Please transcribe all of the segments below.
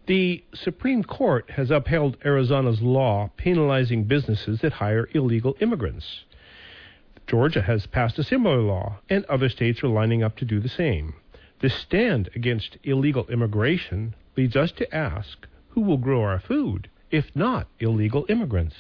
The Supreme Court has upheld Arizona's law penalizing businesses that hire illegal immigrants. Georgia has passed a similar law, and other states are lining up to do the same. This stand against illegal immigration leads us to ask, who will grow our food, if not illegal immigrants?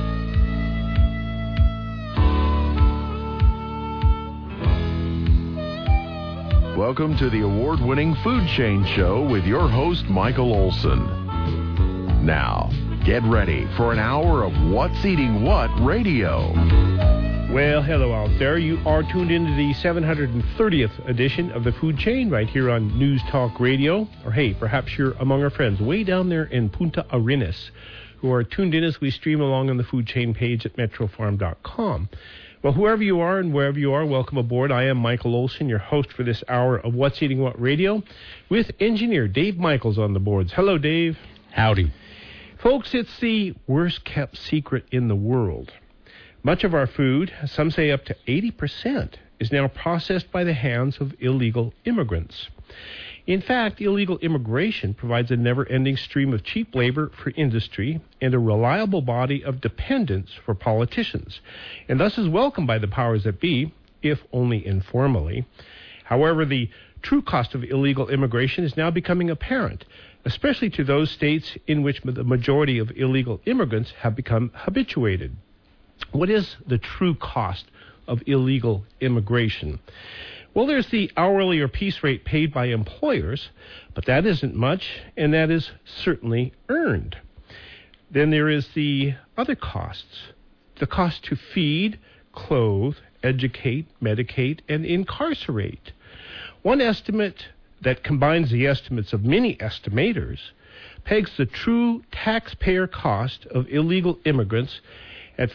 Welcome to the award-winning Food Chain Show with your host, Michael Olson. Now, get ready for an hour of What's Eating What radio. Well, hello out there. You are tuned into the 730th edition of the Food Chain right here on News Talk Radio. Or hey, perhaps you're among our friends way down there in Punta Arenas who are tuned in as we stream along on the Food Chain page at metrofarm.com. Well, whoever you are and wherever you are, welcome aboard. I am Michael Olson, your host for this hour of What's Eating What Radio, with engineer Dave Michaels on the boards. Hello, Dave. Howdy. Folks, it's the worst-kept secret in the world. Much of our food, some say up to 80%, is now processed by the hands of illegal immigrants. In fact, illegal immigration provides a never-ending stream of cheap labor for industry and a reliable body of dependents for politicians, and thus is welcomed by the powers that be, if only informally. However, the true cost of illegal immigration is now becoming apparent, especially to those states in which the majority of illegal immigrants have become habituated. What is the true cost of illegal immigration? Well, there's the hourly or piece rate paid by employers, but that isn't much, and that is certainly earned. Then there is the other costs, the cost to feed, clothe, educate, medicate, and incarcerate. One estimate that combines the estimates of many estimators pegs the true taxpayer cost of illegal immigrants at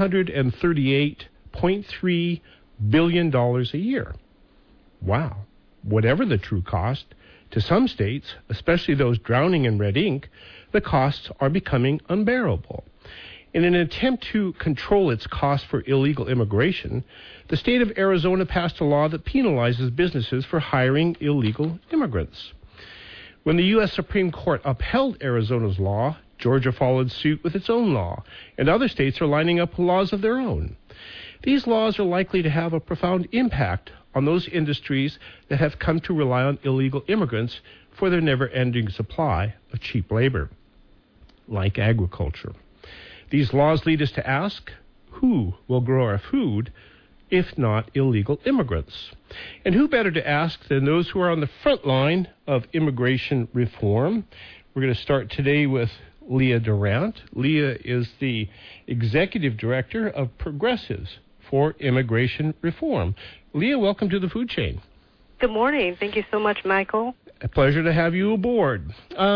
$538.3 billion a year. Wow. Whatever the true cost, to some states, especially those drowning in red ink, the costs are becoming unbearable. In an attempt to control its cost for illegal immigration, the state of Arizona passed a law that penalizes businesses for hiring illegal immigrants. When the U.S. Supreme Court upheld Arizona's law, Georgia followed suit with its own law, and other states are lining up laws of their own. These laws are likely to have a profound impact on those industries that have come to rely on illegal immigrants for their never-ending supply of cheap labor, like agriculture. These laws lead us to ask, who will grow our food, if not illegal immigrants? And who better to ask than those who are on the front line of immigration reform? We're going to start today with Leah Durant. Leah is the executive director of Progressives for Immigration Reform. Leah, welcome to the Food Chain. Good morning. Thank you so much, Michael. A pleasure to have you aboard.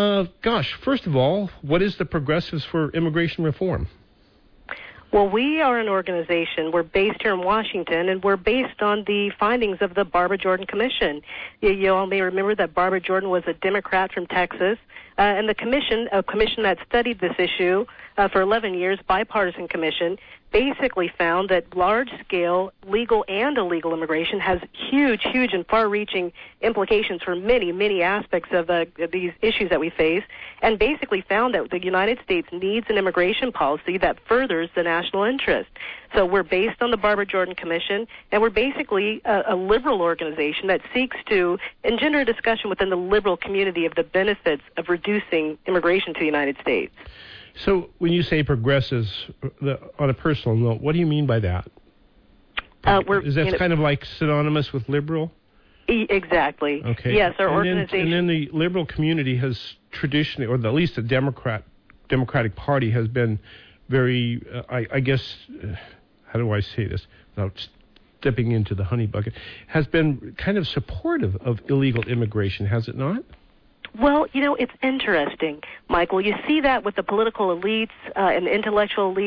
First of all, what is the Progressives for Immigration Reform? Well, we are an organization. We're based here in Washington, and we're based on the findings of the Barbara Jordan Commission. You all may remember that Barbara Jordan was a Democrat from Texas, and the commission, a commission that studied this issue for 11 years, bipartisan commission, basically found that large-scale legal and illegal immigration has huge and far-reaching implications for many, many aspects of these issues that we face, and basically found that the United States needs an immigration policy that furthers the national interest. So we're based on the Barbara Jordan Commission, and we're basically a liberal organization that seeks to engender a discussion within the liberal community of the benefits of reducing immigration to the United States. So when you say progressives, on a personal note, what do you mean by that? Is that kind of like synonymous with liberal? Exactly. Okay. Yes, our organization. And then the liberal community has traditionally, or at least the Democratic Party has been very, I guess, how do I say this without stepping into the honey bucket, has been kind of supportive of illegal immigration, has it not? Well, it's interesting, Michael. You see that with the political elites and the intellectual elites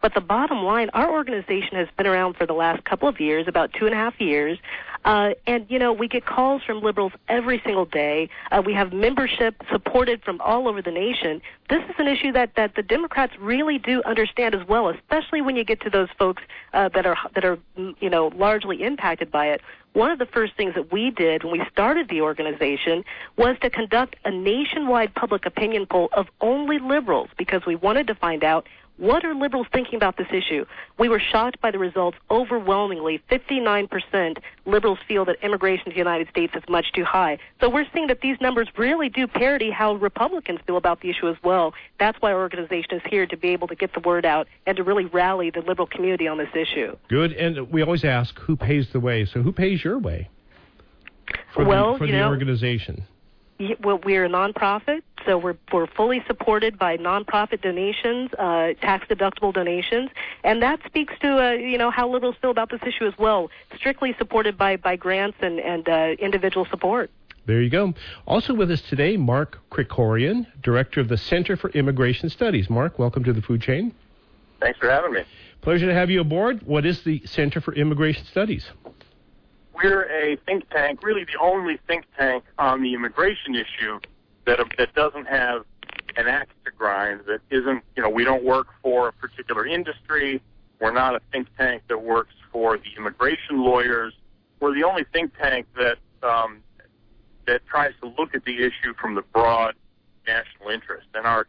But the bottom line, our organization has been around for the last couple of years, about 2.5 years. And, we get calls from liberals every single day. We have membership supported from all over the nation. This is an issue that the Democrats really do understand as well, especially when you get to those folks that are largely impacted by it. One of the first things that we did when we started the organization was to conduct a nationwide public opinion poll of only liberals, because we wanted to find out, what are liberals thinking about this issue? We were shocked by the results. Overwhelmingly, 59% liberals feel that immigration to the United States is much too high. So we're seeing that these numbers really do parity how Republicans feel about the issue as well. That's why our organization is here, to be able to get the word out and to really rally the liberal community on this issue. Good. And we always ask, who pays the way? So who pays your way for the organization? Well, we're a nonprofit, so we're fully supported by nonprofit donations, tax-deductible donations, and that speaks to how liberals feel about this issue as well. Strictly supported by grants and individual support. There you go. Also with us today, Mark Krikorian, Director of the Center for Immigration Studies. Mark, welcome to the Food Chain. Thanks for having me. Pleasure to have you aboard. What is the Center for Immigration Studies? We're a think tank, really the only think tank on the immigration issue that doesn't have an axe to grind, that isn't, we don't work for a particular industry. We're not a think tank that works for the immigration lawyers. We're the only think tank that tries to look at the issue from the broad national interest. And our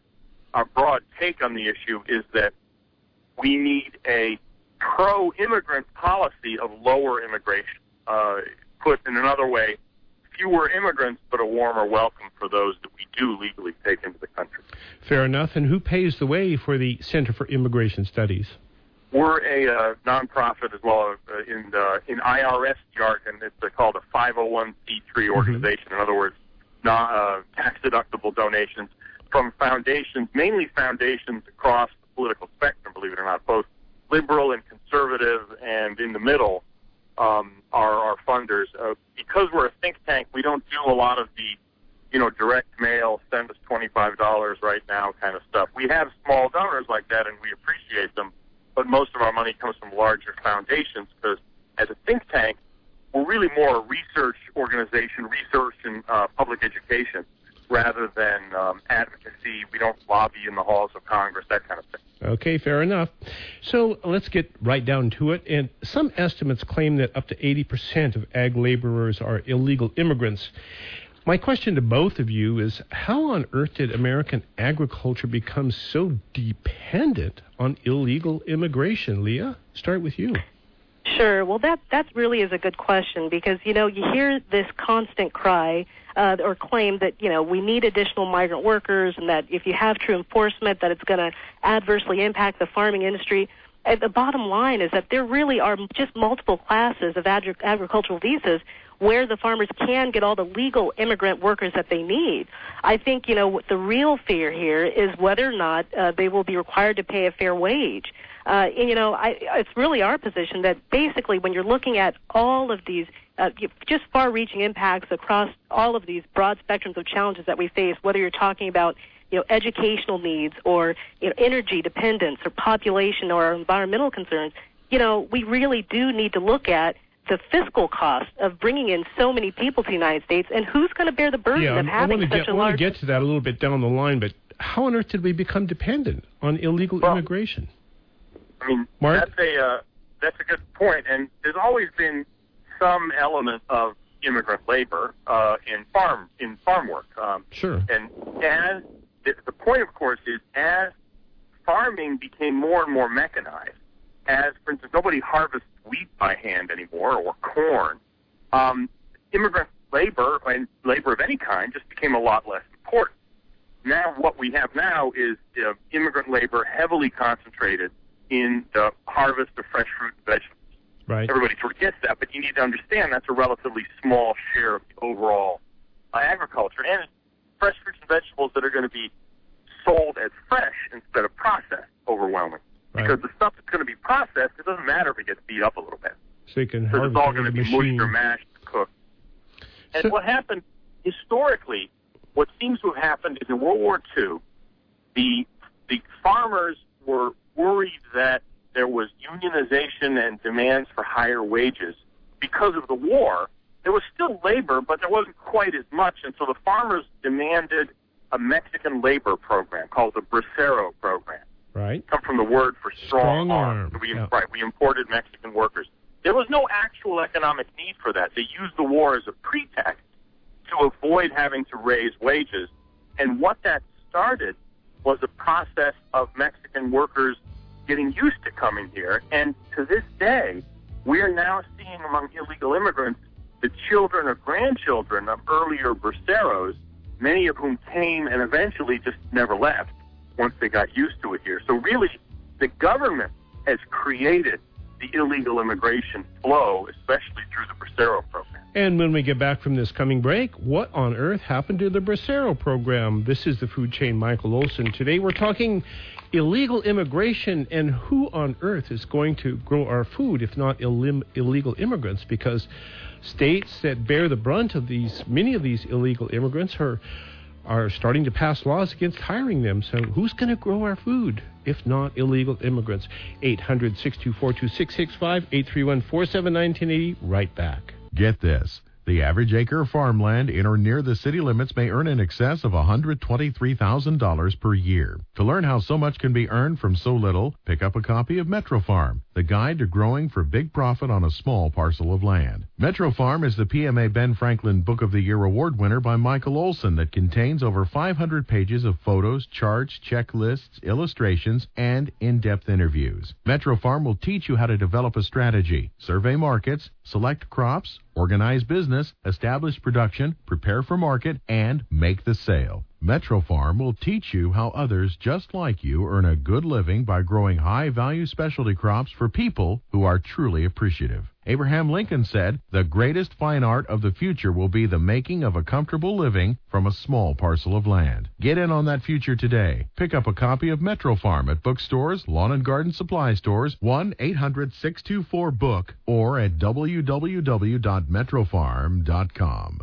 broad take on the issue is that we need a pro-immigrant policy of lower immigration. Put in another way, fewer immigrants, but a warmer welcome for those that we do legally take into the country. Fair enough. And who pays the way for the Center for Immigration Studies? We're a nonprofit as well. In IRS jargon, it's called a 501c3 organization. In other words, tax-deductible donations from foundations, mainly foundations across the political spectrum, believe it or not, both liberal and conservative and in the middle are our funders. Because we're a think tank, we don't do a lot of the, direct mail, send us $25 right now kind of stuff. We have small donors like that, and we appreciate them, but most of our money comes from larger foundations, because as a think tank, we're really more a research organization, research and public education, rather than advocacy. We don't lobby in the halls of Congress, that kind of thing. Okay, fair enough. So let's get right down to it. And some estimates claim that up to 80% of ag laborers are illegal immigrants. My question to both of you is, how on earth did American agriculture become so dependent on illegal immigration? Leah, start with you. Sure. Well, that really is a good question, because, you hear this constant cry or claim that, we need additional migrant workers, and that if you have true enforcement, that it's going to adversely impact the farming industry. The bottom line is that there really are just multiple classes of agricultural visas where the farmers can get all the legal immigrant workers that they need. I think, the real fear here is whether or not they will be required to pay a fair wage. It's really our position that basically when you're looking at all of these just far-reaching impacts across all of these broad spectrums of challenges that we face, whether you're talking about educational needs or energy dependence or population or environmental concerns, we really do need to look at the fiscal cost of bringing in so many people to the United States, and who's going to bear the burden of having such a large... I want to get to that a little bit down the line, but how on earth did we become dependent on illegal immigration? I mean, Mark? That's a good point, and there's always been some element of immigrant labor in farm work. Sure. And as the point, of course, is as farming became more and more mechanized, as, for instance, nobody harvests wheat by hand anymore or corn, immigrant labor and labor of any kind just became a lot less important. Now what we have now is immigrant labor heavily concentrated in the harvest of fresh fruit and vegetables. Right. Everybody forgets that, but you need to understand that's a relatively small share of the overall agriculture. And fresh fruits and vegetables that are going to be sold as fresh instead of processed, overwhelming. Right. Because the stuff that's going to be processed, it doesn't matter if it gets beat up a little bit. So you can because it's all going to be mushed or mashed, cooked. And what happened historically, what seems to have happened is in World War II, the farmers were worried that there was unionization and demands for higher wages because of the war. There was still labor, but there wasn't quite as much, and so the farmers demanded a Mexican labor program called the Bracero program. Right. Come from the word for strong arm. So we imported Mexican workers. There was no actual economic need for that. They used the war as a pretext to avoid having to raise wages. And what that started was a process of Mexican workers getting used to coming here. And to this day, we are now seeing among illegal immigrants the children or grandchildren of earlier braceros, many of whom came and eventually just never left once they got used to it here. So really, the government has created the illegal immigration flow, especially through the Bracero program. And when we get back from this coming break, what on earth happened to the Bracero program? This is the Food Chain, Michael Olson. Today we're talking illegal immigration and who on earth is going to grow our food if not illegal immigrants, because states that bear the brunt of many of these illegal immigrants are starting to pass laws against hiring them. So who's going to grow our food if not illegal immigrants? 800-624-2665, 831-479-1080. Right back. Get this. The average acre of farmland in or near the city limits may earn in excess of $123,000 per year. To learn how so much can be earned from so little, pick up a copy of Metro Farm, the guide to growing for big profit on a small parcel of land. Metro Farm is the PMA Ben Franklin Book of the Year award winner by Michael Olson that contains over 500 pages of photos, charts, checklists, illustrations, and in-depth interviews. Metro Farm will teach you how to develop a strategy, survey markets, select crops, organize business, establish production, prepare for market, and make the sale. Metro Farm will teach you how others just like you earn a good living by growing high-value specialty crops for people who are truly appreciative. Abraham Lincoln said, "The greatest fine art of the future will be the making of a comfortable living from a small parcel of land." Get in on that future today. Pick up a copy of Metro Farm at bookstores, lawn and garden supply stores, 1-800-624-BOOK, or at www.metrofarm.com.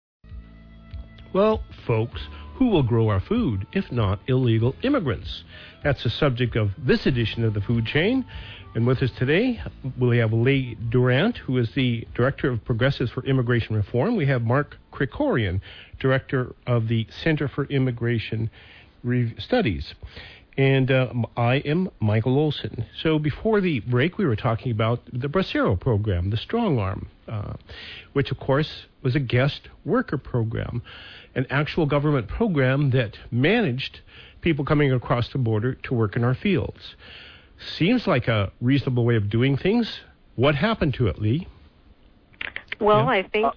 Well, folks, who will grow our food if not illegal immigrants? That's the subject of this edition of the Food Chain. And with us today, we have Leigh Durant, who is the Director of Progressives for Immigration Reform. We have Mark Krikorian, Director of the Center for Immigration Studies. And I am Michael Olson. So before the break, we were talking about the Bracero program, the Strong Arm, which, of course, was a guest worker program, an actual government program that managed people coming across the border to work in our fields. Seems like a reasonable way of doing things. What happened to it, Leigh? Well, I think,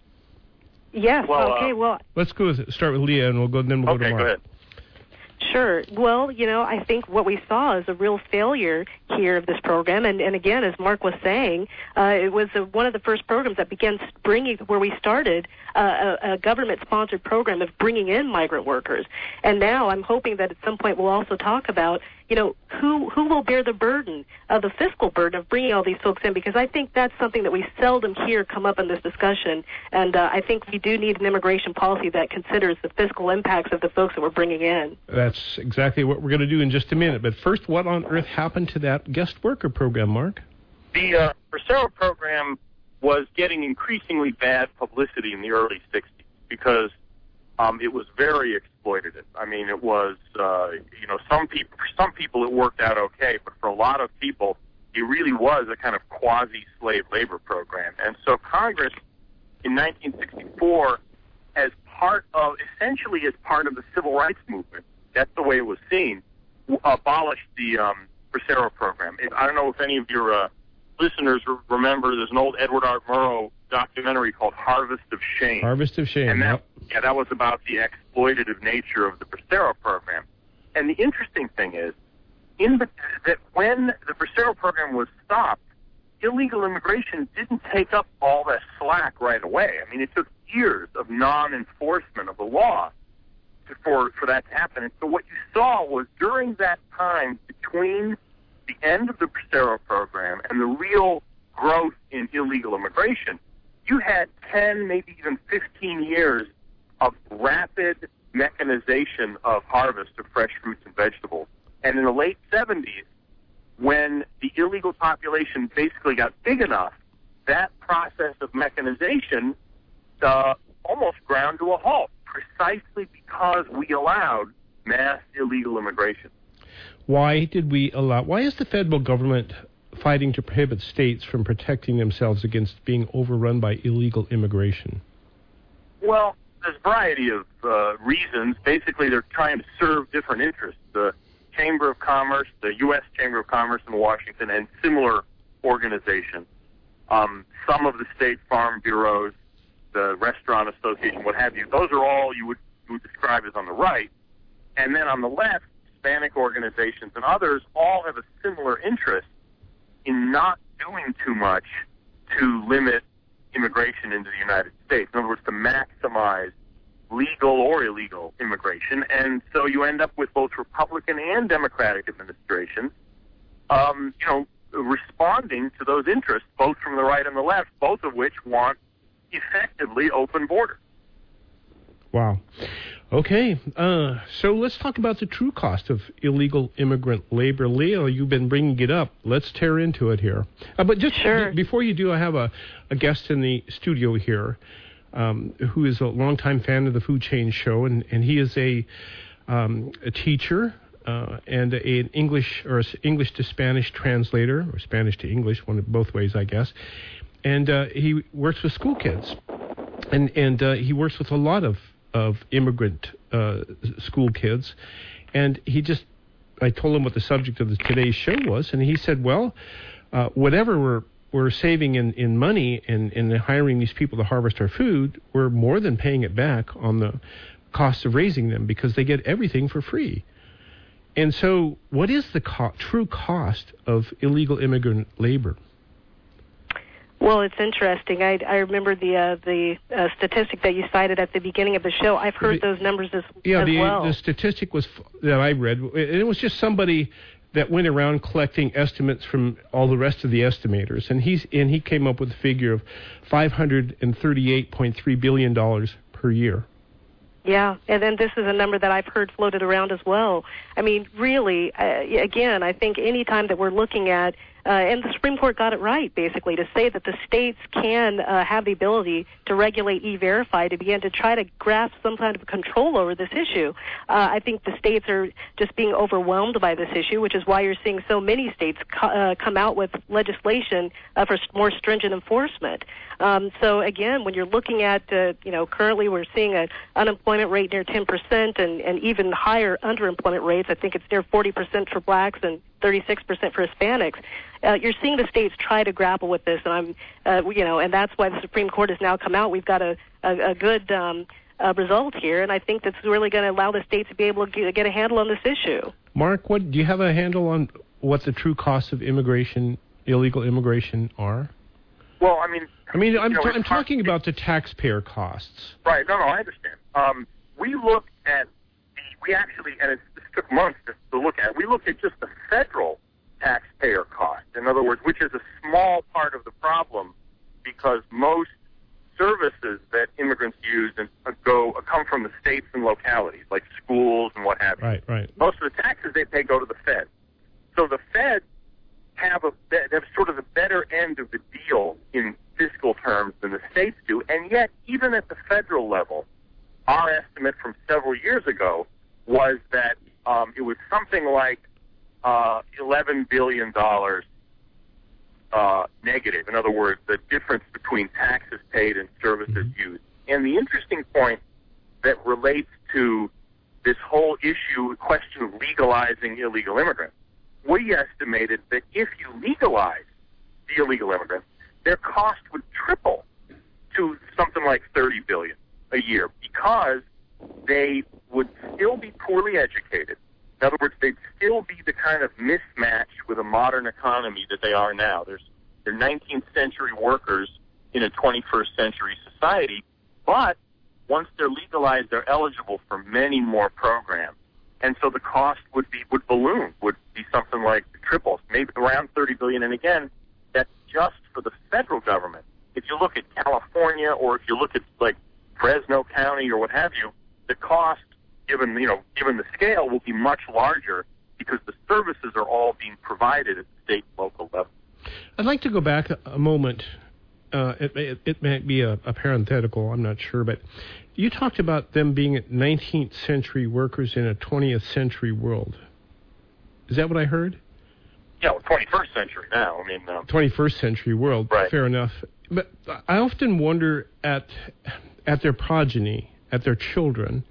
yes, okay, well. Let's start with Leah, and then we'll go to Mark. Go ahead. Sure. Well, I think what we saw is a real failure here of this program. And again, as Mark was saying, it was one of the first programs that began where we started a government-sponsored program of bringing in migrant workers. And now I'm hoping that at some point we'll also talk about, who will bear the burden of the fiscal burden of bringing all these folks in, because I think that's something that we seldom hear come up in this discussion. And I think we do need an immigration policy that considers the fiscal impacts of the folks that we're bringing in. That's exactly what we're going to do in just a minute. But first, what on earth happened to that guest worker program, Mark? The Bracero program was getting increasingly bad publicity in the early 60s because it was very exploitative. I mean, it was, for some people it worked out okay, but for a lot of people, it really was a kind of quasi-slave labor program. And so Congress, in 1964, essentially as part of the civil rights movement, that's the way it was seen, abolished the Bracero program. I don't know if any of your listeners remember, there's an old Edward R. Murrow documentary called Harvest of Shame. Harvest of Shame. And that was about the exploitative nature of the Bracero program. And the interesting thing is, that when the Bracero program was stopped, illegal immigration didn't take up all that slack right away. I mean, it took years of non-enforcement of the law for that to happen. And so what you saw was during that time between the end of the Bracero program and the real growth in illegal immigration, you had 10, maybe even 15 years of rapid mechanization of harvest of fresh fruits and vegetables. And in the late 70s, when the illegal population basically got big enough, that process of mechanization almost ground to a halt, precisely because we allowed mass illegal immigration. Why is the federal government fighting to prohibit states from protecting themselves against being overrun by illegal immigration? Well, there's a variety of reasons. Basically, they're trying to serve different interests. The Chamber of Commerce, the U.S. Chamber of Commerce in Washington, and similar organizations. Some of the state farm bureaus, the Restaurant Association, what have you, those are all you would describe as on the right. And then on the left, Hispanic organizations and others all have a similar interest in not doing too much to limit immigration into the United States. In other words, to maximize legal or illegal immigration. And so you end up with both Republican and Democratic administrations, responding to those interests, both from the right and the left, both of which want effectively open borders. Wow. Okay, so let's talk about the true cost of illegal immigrant labor. Leo, you've been bringing it up. Let's tear into it here. But just before you do, I have a guest in the studio here who is a longtime fan of the Food Chain Show, and he is a teacher and an English to Spanish translator, or Spanish to English, both ways, I guess. And he works with school kids, and he works with a lot of immigrant school kids, and I told him what the subject of today's show was, and he said, well, whatever we're saving in money and hiring these people to harvest our food, we're more than paying it back on the cost of raising them, because they get everything for free. And so what is the true cost of illegal immigrant labor? Well, it's interesting. I remember the statistic that you cited at the beginning of the show. I've heard those numbers as well. The statistic that I read, it was just somebody that went around collecting estimates from all the rest of the estimators, and he came up with a figure of $538.3 billion per year. Yeah, and then this is a number that I've heard floated around as well. I mean, really, again, I think any time that we're looking at, and the Supreme Court got it right, basically, to say that the states can have the ability to regulate E-Verify to begin to try to grasp some kind of control over this issue. I think the states are just being overwhelmed by this issue, which is why you're seeing so many states come out with legislation for more stringent enforcement. So again, when you're looking at, currently we're seeing an unemployment rate near 10% and even higher underemployment rates. I think it's near 40% for blacks and 36% for Hispanics. You're seeing the states try to grapple with this, and and that's why the Supreme Court has now come out. We've got a good result here, and I think that's really going to allow the states to be able to get a handle on this issue. Mark, do you have a handle on what the true costs of illegal immigration are? Well, I'm talking about the taxpayer costs. Right. No, I understand. We look at this took months to look at. We look at just the federal taxpayer cost. In other words, which is a small part of the problem, because most services that immigrants use come from the states and localities, like schools and what have you. Right. Most of the taxes they pay go to the Fed. So the Fed have sort of the better end of the deal in fiscal terms than the states do, and yet even at the federal level, our estimate from several years ago was that it was something like $11 billion negative. In other words, the difference between taxes paid and services used. And the interesting point that relates to this whole question of legalizing illegal immigrants, we estimated that if you legalize the illegal immigrants, their cost would triple to something like $30 billion a year, because they would still be poorly educated. In other words, they'd still be the kind of mismatch with a modern economy that they are now. They're 19th century workers in a 21st century society, but once they're legalized, they're eligible for many more programs. And so the cost would balloon, would be something like triple, maybe around $30 billion. And again, that's just for the federal government. If you look at California, or if you look at like Fresno County or what have you, the cost, given the scale, will be much larger, because because the services are all being provided at the state and local level. I'd like to go back a moment. It might be a parenthetical, I'm not sure, but you talked about them being 19th century workers in a 20th century world. Is that what I heard? Yeah, 21st century now. I mean, 21st century world. Right. Fair enough. But I often wonder at their progeny, at their children,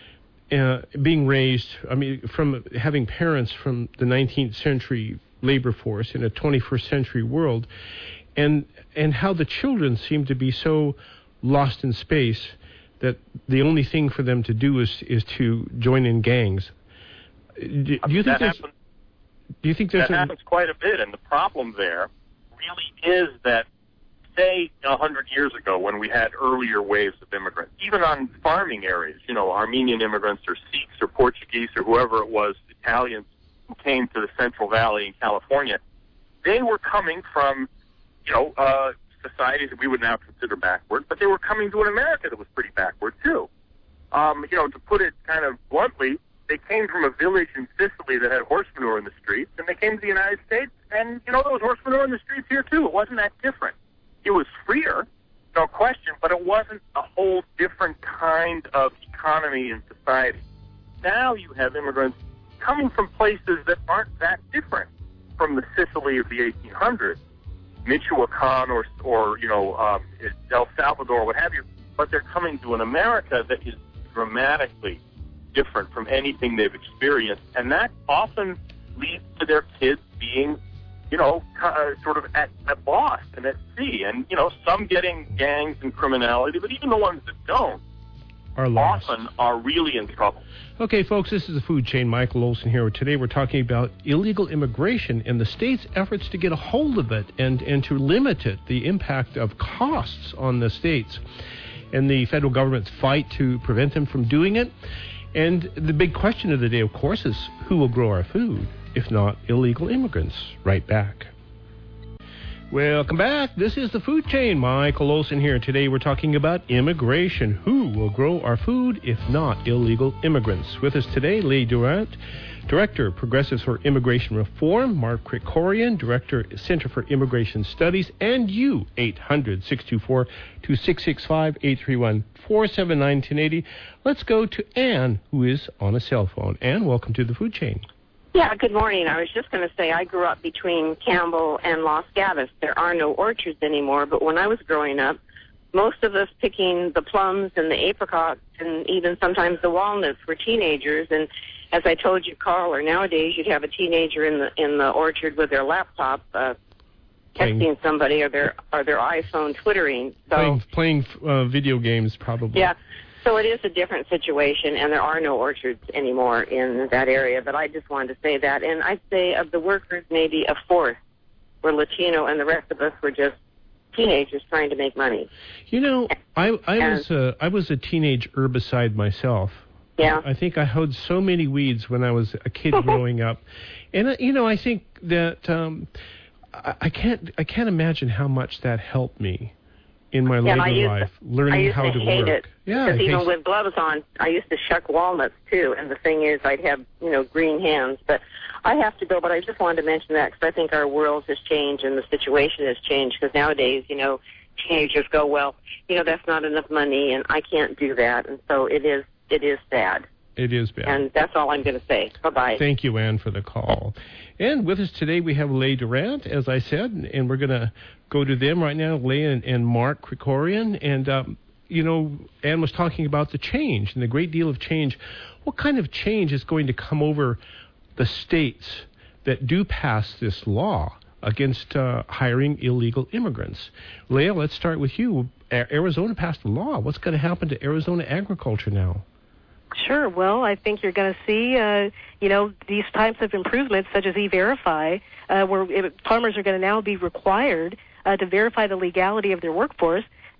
being raised. I mean, from having parents from the 19th century labor force in a 21st century world, and how the children seem to be so lost in space that the only thing for them to do is to join in gangs. Do you think there's? Do you think there's that happens quite a bit, and the problem there really is that, say, 100 years ago when we had earlier waves of immigrants, even on farming areas, Armenian immigrants or Sikhs or Portuguese or whoever it was, Italians who came to the Central Valley in California, they were coming from, societies that we would now consider backward, but they were coming to an America that was pretty backward too. To put it kind of bluntly, they came from a village in Sicily that had horse manure in the streets, and they came to the United States, and, there was horse manure in the streets here, too. It wasn't that different. It was freer, no question, but it wasn't a whole different kind of economy and society. Now you have immigrants coming from places that aren't that different from the Sicily of the 1800s, Michoacan or El Salvador, what have you, but they're coming to an America that is dramatically different from anything they've experienced, and that often leads to their kids being, sort of at lost and at sea, and some getting gangs and criminality, but even the ones that don't are lost. Often are really in trouble. Okay, folks, this is the Food Chain. Michael Olson here. Today we're talking about illegal immigration and the state's efforts to get a hold of it and to limit it, the impact of costs on the states, and the federal government's fight to prevent them from doing it. And the big question of the day, of course, is who will grow our food, if not illegal immigrants? Right back. Welcome back. This is the Food Chain. Michael Olson here. Today we're talking about immigration. Who will grow our food, if not illegal immigrants? With us today, Leigh Durant, Director, Progressives for Immigration Reform, Mark Krikorian, Director, Center for Immigration Studies, and you, 800-624-2665, 831-479-1080. Let's go to Anne, who is on a cell phone. Anne, welcome to the Food Chain. Yeah, good morning. I was just going to say I grew up between Campbell and Los Gatos. There are no orchards anymore, but when I was growing up, most of us picking the plums and the apricots and even sometimes the walnuts were teenagers. And as I told you, Carl, or nowadays you'd have a teenager in the orchard with their laptop texting somebody or their iPhone twittering. So playing video games, probably. Yeah. So it is a different situation, and there are no orchards anymore in that area. But I just wanted to say that. And I'd say of the workers, maybe a fourth were Latino, and the rest of us were just teenagers trying to make money. I was a teenage herbicide myself. Yeah. I think I hoed so many weeds when I was a kid growing up, and I think that I can't imagine how much that helped me in my later life, learning how to hate work. It. Yeah, because even with gloves on, I used to shuck walnuts too. And the thing is, I'd have green hands. But I have to go. But I just wanted to mention that because I think our world has changed and the situation has changed. Because nowadays, teenagers go, well, that's not enough money, and I can't do that. And so it is sad. It is bad. And that's all I'm going to say. Bye-bye. Thank you, Anne, for the call. And with us today, we have Leigh Durant, as I said, and we're going to go to them right now, Leigh and Mark Krikorian. And, Anne was talking about the change and the great deal of change. What kind of change is going to come over the states that do pass this law against hiring illegal immigrants? Leigh, let's start with you. Arizona passed a law. What's going to happen to Arizona agriculture now? Sure. Well, I think you're going to see, these types of improvements, such as E-Verify, where farmers are going to now be required to verify the legality of their workforce.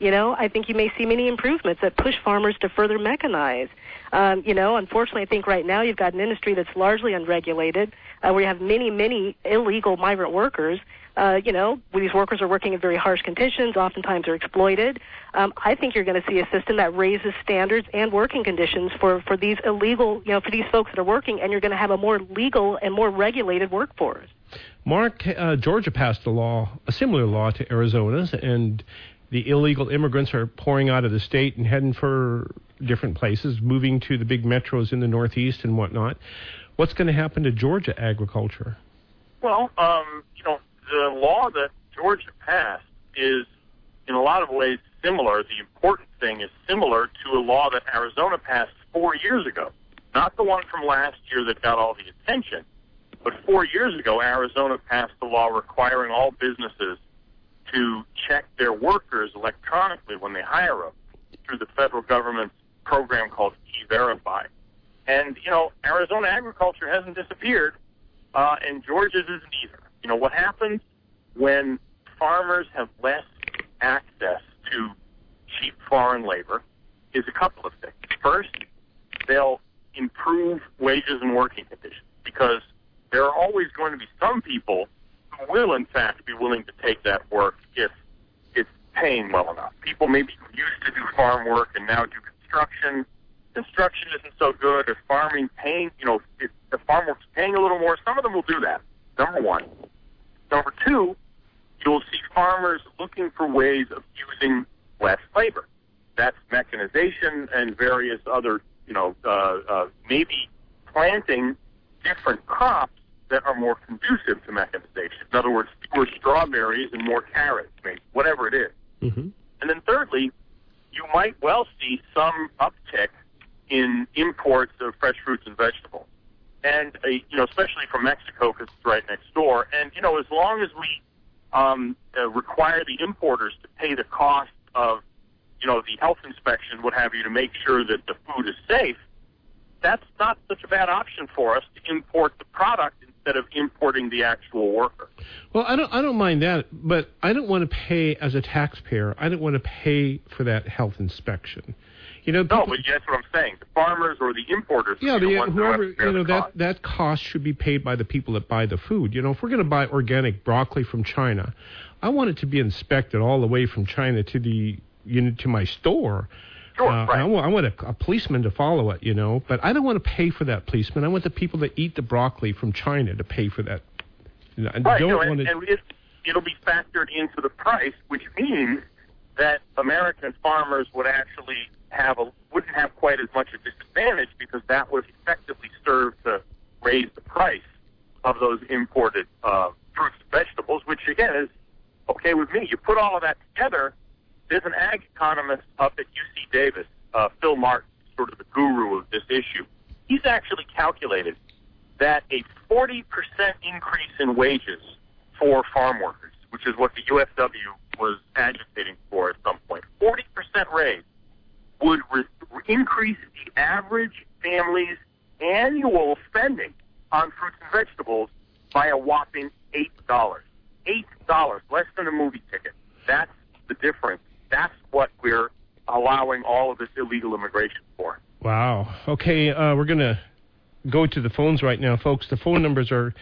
I think you may see many improvements that push farmers to further mechanize. Unfortunately, I think right now you've got an industry that's largely unregulated, where you have many illegal migrant workers. Where these workers are working in very harsh conditions, oftentimes are exploited. I think you're going to see a system that raises standards and working conditions for these illegal, for these folks that are working, and you're going to have a more legal and more regulated workforce. Mark, Georgia passed a similar law to Arizona's, and the illegal immigrants are pouring out of the state and heading for different places, moving to the big metros in the Northeast and whatnot. What's going to happen to Georgia agriculture? Well, the law that Georgia passed is, in a lot of ways, similar. The important thing is similar to a law that Arizona passed 4 years ago. Not the one from last year that got all the attention, but 4 years ago, Arizona passed a law requiring all businesses to check their workers electronically when they hire them through the federal government's program called E-Verify. And, Arizona agriculture hasn't disappeared, and Georgia's isn't either. What happens when farmers have less access to cheap foreign labor is a couple of things. First, they'll improve wages and working conditions, because there are always going to be some people who will, in fact, be willing to take that work if it's paying well enough. People maybe who used to do farm work and now do construction. Construction isn't so good. If farming paying, if the farm work's paying a little more, some of them will do that, number one. Number two, you'll see farmers looking for ways of using less labor. That's mechanization and various other, maybe planting different crops that are more conducive to mechanization. In other words, fewer strawberries and more carrots, maybe, whatever it is. Mm-hmm. And then thirdly, you might well see some uptick in imports of fresh fruits and vegetables. And, especially from Mexico, because it's right next door. And, as long as we require the importers to pay the cost of, the health inspection, what have you, to make sure that the food is safe, that's not such a bad option for us to import the product instead of importing the actual worker. Well, I don't mind that, but I don't want to pay as a taxpayer. I don't want to pay for that health inspection. No, but that's what I'm saying. The farmers or the importers. Yeah, whoever, cost. that cost should be paid by the people that buy the food. If we're going to buy organic broccoli from China, I want it to be inspected all the way from China to to my store. Sure, right. I want a policeman to follow it, but I don't want to pay for that policeman. I want the people that eat the broccoli from China to pay for that. Right, and it'll be factored into the price, which means that American farmers would actually wouldn't have quite as much a disadvantage, because that would effectively serve to raise the price of those imported fruits and vegetables, which again is okay with me. You put all of that together. There's an ag economist up at UC Davis, Phil Martin, sort of the guru of this issue. He's actually calculated that a 40% increase in wages for farm workers, which is what the UFW was agitating for at some point, 40% raise would increase the average family's annual spending on fruits and vegetables by a whopping $8. $8, less than a movie ticket. That's the difference. That's what we're allowing all of this illegal immigration for. Wow. Okay, we're going to go to the phones right now, folks. The phone numbers are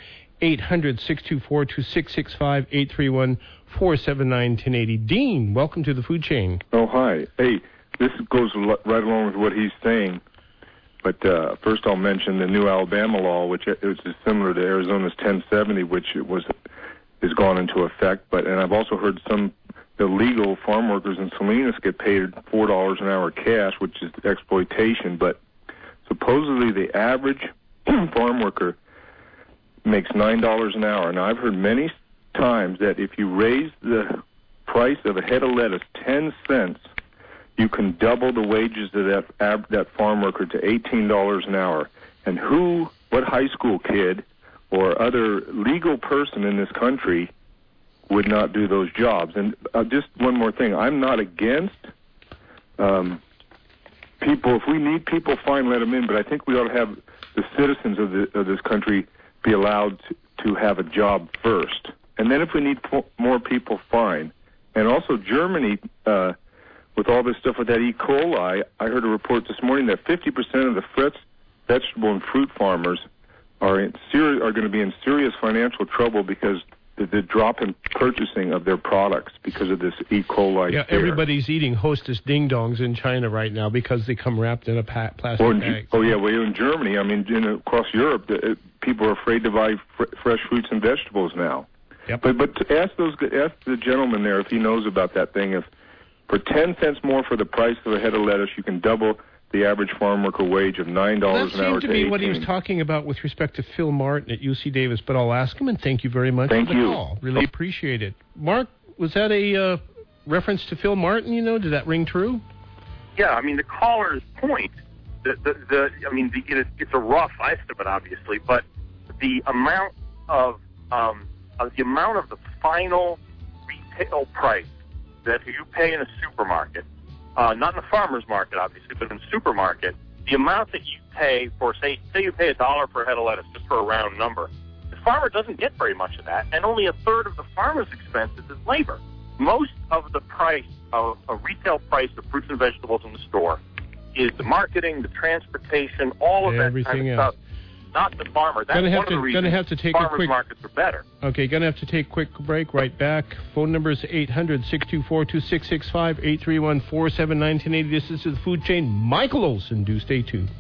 800-624-2665, 831-479-1080. Dean, welcome to the food chain. Oh, hi. Hey, this goes right along with what he's saying. But first I'll mention the new Alabama law, which is similar to Arizona's 1070, which is gone into effect. And I've also heard some illegal farm workers in Salinas get paid $4 an hour cash, which is exploitation. But supposedly the average farm worker makes $9 an hour. Now, I've heard many times that if you raise the price of a head of lettuce 10 cents, you can double the wages of that farm worker to $18 an hour. And what high school kid or other legal person in this country would not do those jobs? And just one more thing. I'm not against people. If we need people, fine, let them in. But I think we ought to have the citizens of this country be allowed to have a job first. And then if we need more people, fine. And also Germany with all this stuff with that E. coli, I heard a report this morning that 50% of the vegetable and fruit farmers are going to be in serious financial trouble because the drop in purchasing of their products because of this E. coli. Yeah, everybody's eating Hostess Ding Dongs in China right now because they come wrapped in a plastic bag. Oh, yeah, well, in Germany, I mean, across Europe, people are afraid to buy fresh fruits and vegetables now. Yep. But to ask the gentleman there if he knows about that thing. If for 10 cents more for the price of a head of lettuce, you can double the average farm worker wage of $9 an hour That seemed to be $18. what he was talking about with respect to Phil Martin at UC Davis, but I'll ask him, and thank you very much for the call. Really appreciate it. Mark, was that a reference to Phil Martin, Did that ring true? Yeah, I mean, the caller's point, it's a rough estimate, obviously, but the amount of the final retail price that you pay in a supermarket, not in the farmer's market, obviously, but in the supermarket, the amount that you pay for, say you pay $1 per head of lettuce, just for a round number, the farmer doesn't get very much of that, and only a third of the farmer's expenses is labor. Most of the price of a retail price of fruits and vegetables in the store is the marketing, the transportation, all of that kind of stuff. Not the farmer. That's one of the reasons farmers markets are better. Okay, going to have to take a quick break. Right back. Phone number is 800-624-2665, 831-47-1980. This is the Food Chain. Michael Olson. Do stay tuned.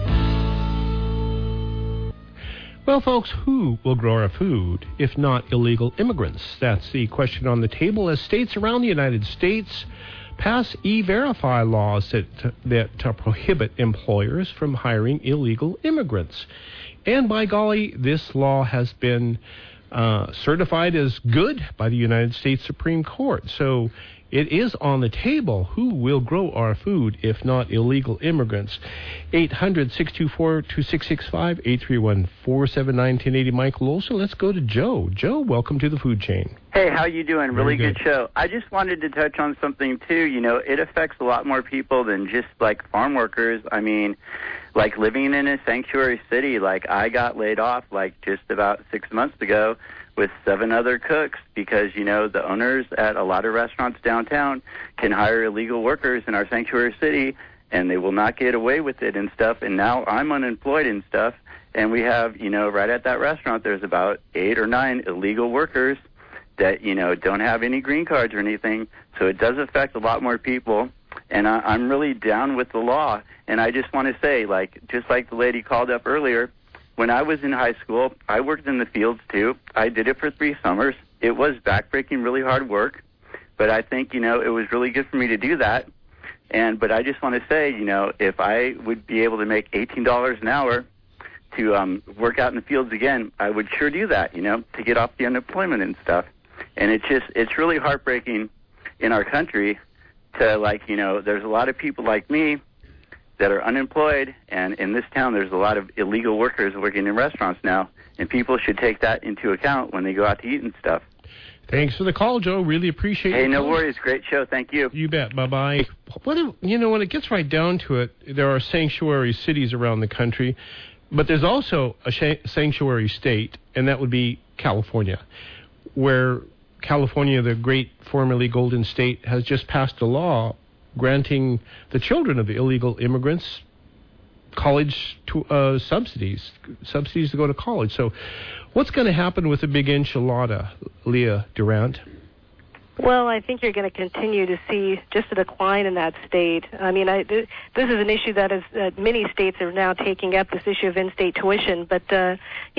Well, folks, who will grow our food if not illegal immigrants? That's the question on the table as states around the United States pass E-Verify laws that prohibit employers from hiring illegal immigrants. And by golly, this law has been certified as good by the United States Supreme Court. So it is on the table. Who will grow our food if not illegal immigrants? 800-624-2665, 831-479-1080. Michael Olson. Let's go to Joe. Joe, welcome to the Food Chain. Hey, how you doing? Really good show. I just wanted to touch on something, too. It affects a lot more people than just, farm workers. I mean, living in a sanctuary city, I got laid off, just about 6 months ago with 7 other cooks because, the owners at a lot of restaurants downtown can hire illegal workers in our sanctuary city, and they will not get away with it and stuff. And now I'm unemployed and stuff, and we have, right at that restaurant, there's about 8 or 9 illegal workers that, don't have any green cards or anything. So it does affect a lot more people. And I'm really down with the law. And I just want to say, just like the lady called up earlier, when I was in high school, I worked in the fields too. I did it for 3 summers. It was backbreaking, really hard work. But I think, it was really good for me to do that. But I just want to say, if I would be able to make $18 an hour to work out in the fields again, I would sure do that, to get off the unemployment and stuff. And it's really heartbreaking in our country to there's a lot of people like me that are unemployed, and in this town there's a lot of illegal workers working in restaurants now, and people should take that into account when they go out to eat and stuff. Thanks for the call, Joe. Really appreciate it. Hey, no worries. Great show. Thank you. You bet. Bye-bye. When it gets right down to it, there are sanctuary cities around the country, but there's also a sanctuary state, and that would be California, where California, the great formerly Golden State, has just passed a law granting the children of the illegal immigrants college subsidies to go to college. So what's going to happen with the big enchilada, Leah Durant? Well, I think you're going to continue to see just a decline in that state. I mean, this is an issue that many states are now taking up, this issue of in-state tuition. But, the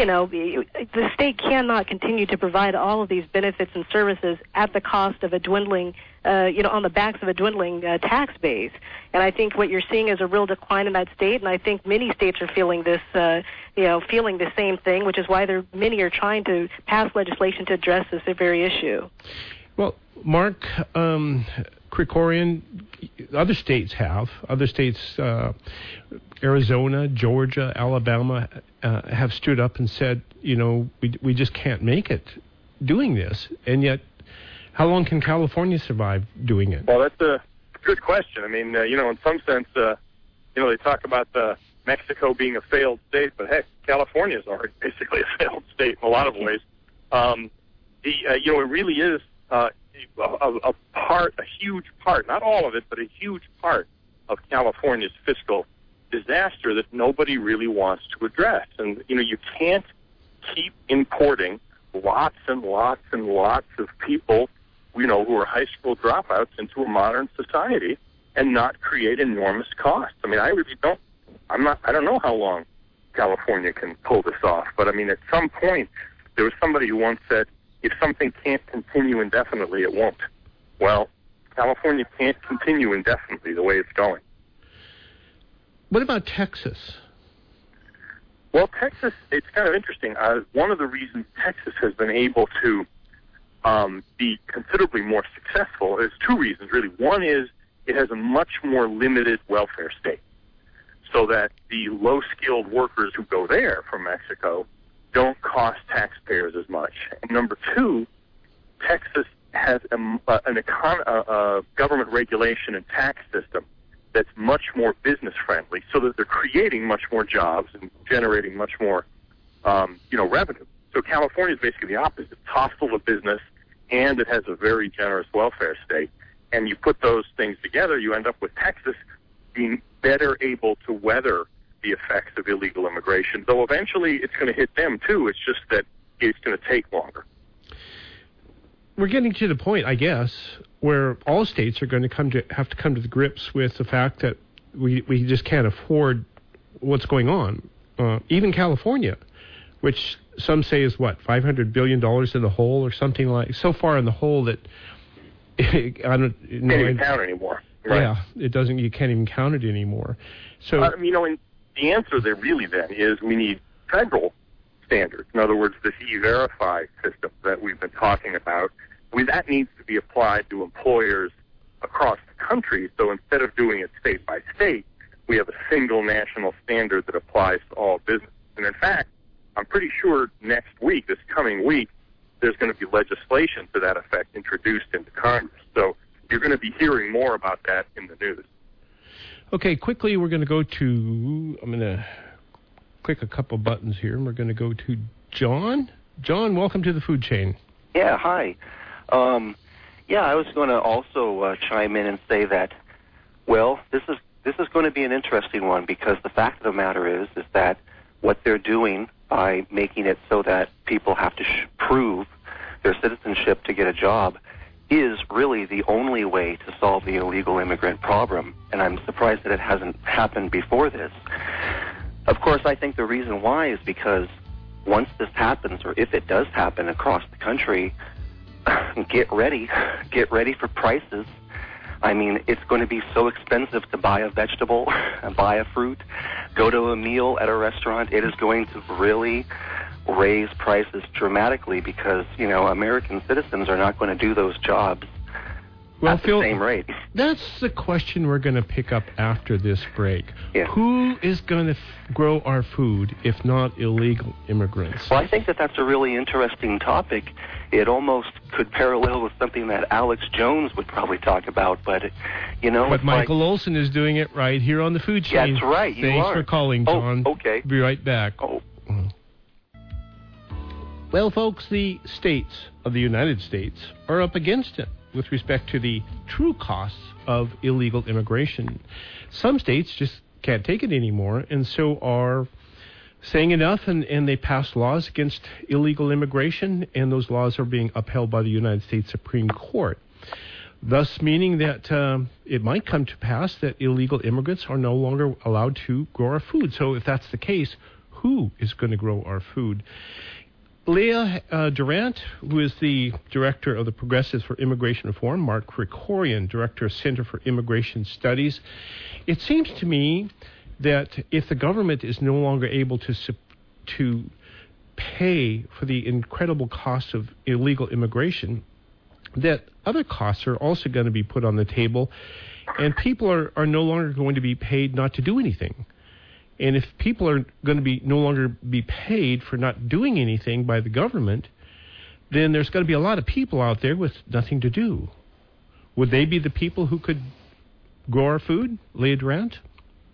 state cannot continue to provide all of these benefits and services at the cost of a dwindling, on the backs of a dwindling tax base. And I think what you're seeing is a real decline in that state. And I think many states are feeling this, feeling the same thing, which is why many are trying to pass legislation to address this very issue. Well, Mark Krikorian, other states, Arizona, Georgia, Alabama, have stood up and said, we just can't make it doing this. And yet, how long can California survive doing it? Well, that's a good question. I mean, in some sense, they talk about Mexico being a failed state, but heck, California is already basically a failed state in a lot of ways. It really is. a huge part, not all of it, but a huge part of California's fiscal disaster that nobody really wants to address. And, you can't keep importing lots and lots and lots of people, who are high school dropouts into a modern society and not create enormous costs. I mean, I don't know how long California can pull this off, but I mean, at some point, there was somebody who once said, if something can't continue indefinitely, it won't. Well, California can't continue indefinitely the way it's going. What about Texas? Well, Texas, it's kind of interesting. One of the reasons Texas has been able to be considerably more successful is two reasons, really. One is it has a much more limited welfare state, so that the low-skilled workers who go there from Mexico don't cost taxpayers as much. And number two, Texas has a government regulation and tax system that's much more business-friendly, so that they're creating much more jobs and generating much more, revenue. So California is basically the opposite. It's hostile to business, and it has a very generous welfare state. And you put those things together, you end up with Texas being better able to weather the effects of illegal immigration, though eventually it's going to hit them too. It's just that it's going to take longer. We're getting to the point, I guess, where all states are going to have to come to the grips with the fact that we just can't afford what's going on. Even California, which some say is $500 billion in the hole or something like, so far in the hole that I don't know. Can't even count anymore. Right? Yeah, it doesn't. You can't even count it anymore. So and the answer there really then is we need federal standards. In other words, this E-Verify system that we've been talking about, that needs to be applied to employers across the country. So instead of doing it state by state, we have a single national standard that applies to all businesses. And in fact, I'm pretty sure this coming week, there's going to be legislation to that effect introduced into Congress. So you're going to be hearing more about that in the news. Okay, quickly, we're going to go to, I'm going to click a couple buttons here, and we're going to go to John. John, welcome to the food chain. Yeah, hi. I was going to also chime in and say that, well, this is going to be an interesting one, because the fact of the matter is that what they're doing by making it so that people have to prove their citizenship to get a job is really the only way to solve the illegal immigrant problem, and I'm surprised that it hasn't happened before this. Of course, I think the reason why is because once this happens, or if it does happen across the country, get ready for prices. I mean, it's going to be so expensive to buy a vegetable, buy a fruit, go to a meal at a restaurant. It is going to really raise prices dramatically, because, American citizens are not going to do those jobs at the same rate. That's the question we're going to pick up after this break. Yeah. Who is going to grow our food if not illegal immigrants? Well, I think that's a really interesting topic. It almost could parallel with something that Alex Jones would probably talk about, but, But Michael Olson is doing it right here on the food chain. That's right, Thanks for calling, John. Oh, okay. Be right back. Oh. Well, folks, the states of the United States are up against it with respect to the true costs of illegal immigration. Some states just can't take it anymore, and so are saying enough, and they pass laws against illegal immigration, and those laws are being upheld by the United States Supreme Court, thus meaning that it might come to pass that illegal immigrants are no longer allowed to grow our food. So if that's the case, who is going to grow our food? Leah Durant, who is the director of the Progressives for Immigration Reform, Mark Krikorian, director of Center for Immigration Studies. It seems to me that if the government is no longer able to pay for the incredible cost of illegal immigration, that other costs are also going to be put on the table, and people are no longer going to be paid not to do anything. And if people are going to be no longer be paid for not doing anything by the government, then there's going to be a lot of people out there with nothing to do. Would they be the people who could grow our food, Leah Durant?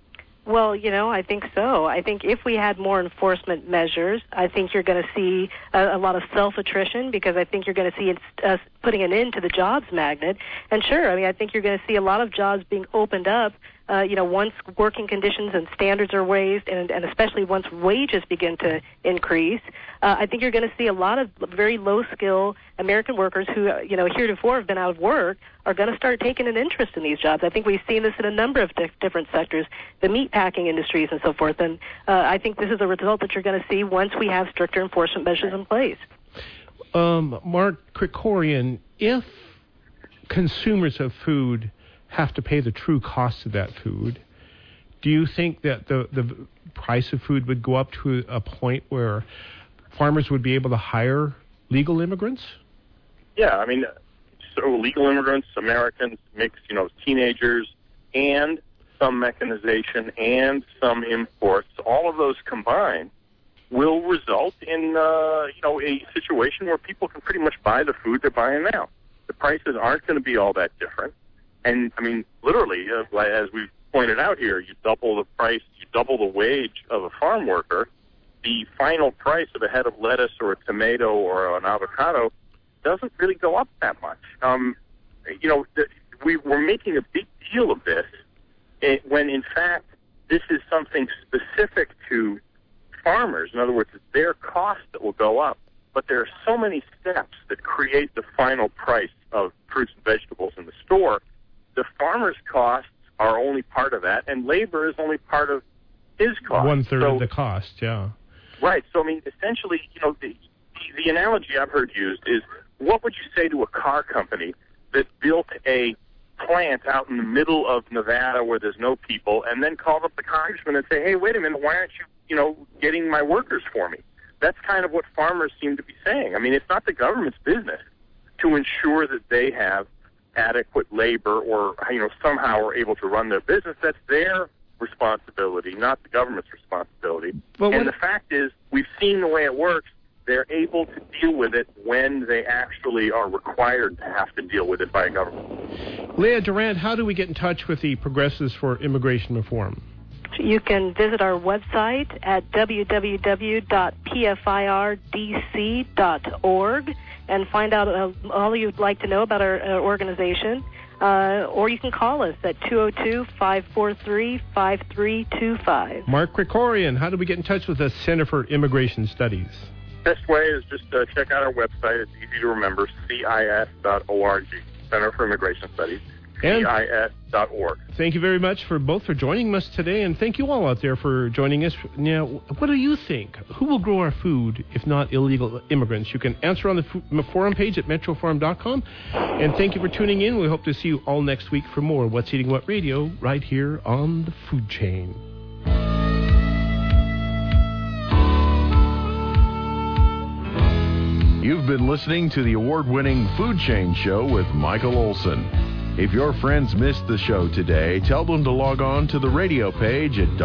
Well, I think so. I think if we had more enforcement measures, I think you're going to see a lot of self-attrition, because I think you're going to see us putting an end to the jobs magnet. And sure, I think you're going to see a lot of jobs being opened up, once working conditions and standards are raised, and especially once wages begin to increase. I think you're going to see a lot of very low-skill American workers who, heretofore have been out of work, are going to start taking an interest in these jobs. I think we've seen this in a number of different sectors, the meat packing industries and so forth. And I think this is a result that you're going to see once we have stricter enforcement measures in place. Mark Krikorian, if consumers of food have to pay the true cost of that food, do you think that the price of food would go up to a point where farmers would be able to hire legal immigrants? Yeah, so legal immigrants, Americans, mixed, teenagers, and some mechanization and some imports, all of those combined will result in, a situation where people can pretty much buy the food they're buying now. The prices aren't going to be all that different. And, literally, as we've pointed out here, you double the price, you double the wage of a farm worker, the final price of a head of lettuce or a tomato or an avocado doesn't really go up that much. We're making a big deal of this when, in fact, this is something specific to farmers. In other words, it's their cost that will go up. But there are so many steps that create the final price of fruits and vegetables in the store. The farmer's costs are only part of that, and labor is only part of his cost. 1/3 of the cost, yeah. Right. So, essentially, the analogy I've heard used is, what would you say to a car company that built a plant out in the middle of Nevada where there's no people, and then called up the congressman and say, hey, wait a minute, why aren't you, getting my workers for me? That's kind of what farmers seem to be saying. It's not the government's business to ensure that they have adequate labor or, somehow are able to run their business. That's their responsibility, not the government's responsibility. And the fact is, we've seen the way it works. They're able to deal with it when they actually are required to have to deal with it by a government. Leah Durant, how do we get in touch with the Progressives for Immigration Reform? You can visit our website at www.pfirdc.org and find out all you'd like to know about our organization. Or you can call us at 202-543-5325. Mark Krikorian, how do we get in touch with the Center for Immigration Studies? Best way is just check out our website. It's easy to remember, CIS.org, Center for Immigration Studies. CIS.org. Thank you very much for joining us today, and thank you all out there for joining us. Now, what do you think? Who will grow our food if not illegal immigrants? You can answer on the forum page at metrofarm.com. And thank you for tuning in. We hope to see you all next week for more What's Eating What Radio right here on the Food Chain. You've been listening to the award-winning Food Chain Show with Michael Olson. If your friends missed the show today, tell them to log on to the radio page at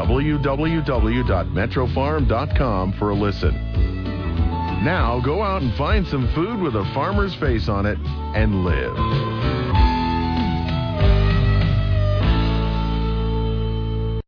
www.metrofarm.com for a listen. Now go out and find some food with a farmer's face on it and live.